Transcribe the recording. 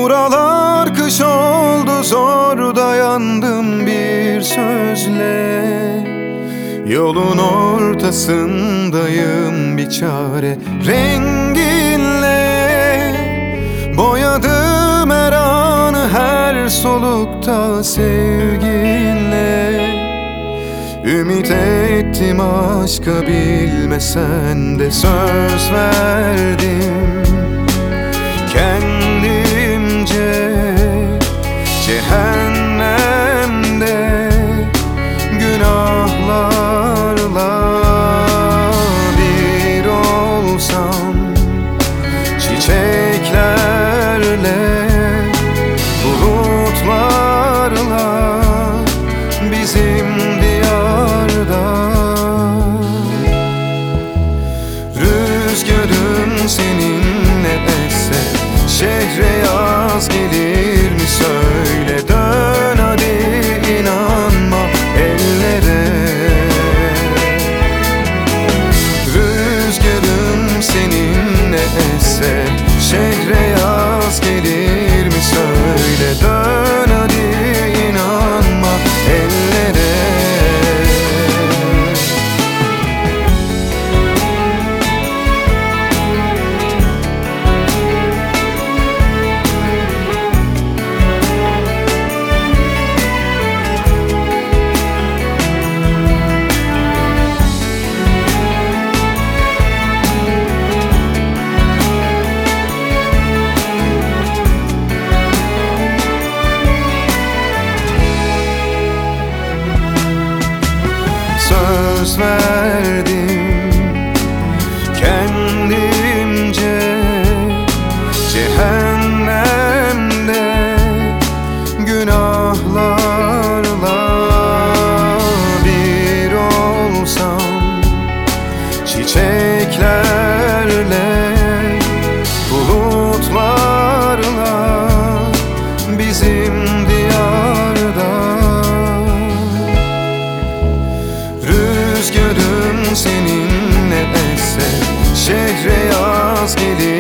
Buralar kış oldu, zor dayandım bir sözle. Yolun ortasındayım bir çare renginle. Boyadım her anı, her solukta sevginle. Ümit ettim aşka, bilmesen de söz verdim kendimce. Cehennemde günahlarla bir olsam, çiçeklerle, bulutlarla bizim diyarda. Rüzgarın seninle esse, şehre yaz gelir mi söyle. Dön hadi, inanma ellere. Rüzgarın seninle esse, şehre yaz gelir mi söyle. Dön hadi, inanma ellere. Söz verdim kendimce. Cehennemde günahlarla bir olsam, çiçeklerle, bulutlarla bizim diyarda. Rüzgarın seninle esse, şehre yaz gelir